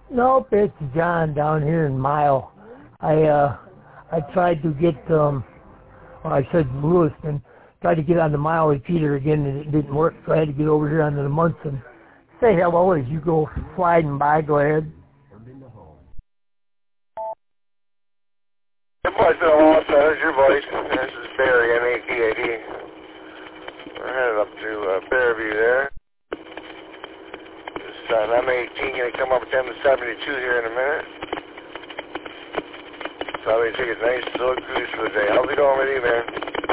Nope, it's John down here in Mile. I tried to get I said Lewiston. Tried to get on the Mile repeater again, and it didn't work. So I had to get over here onto the Munson. Say hello as you go sliding by. Go ahead. Good voice, Los Angeles, your voice. This is Barry, M-A-T-A-D. We're headed up to Fairview there. This M18 going to come up at 10 to 72 here in a minute. Probably take a nice slow cruise for the day. How's it going with you, man?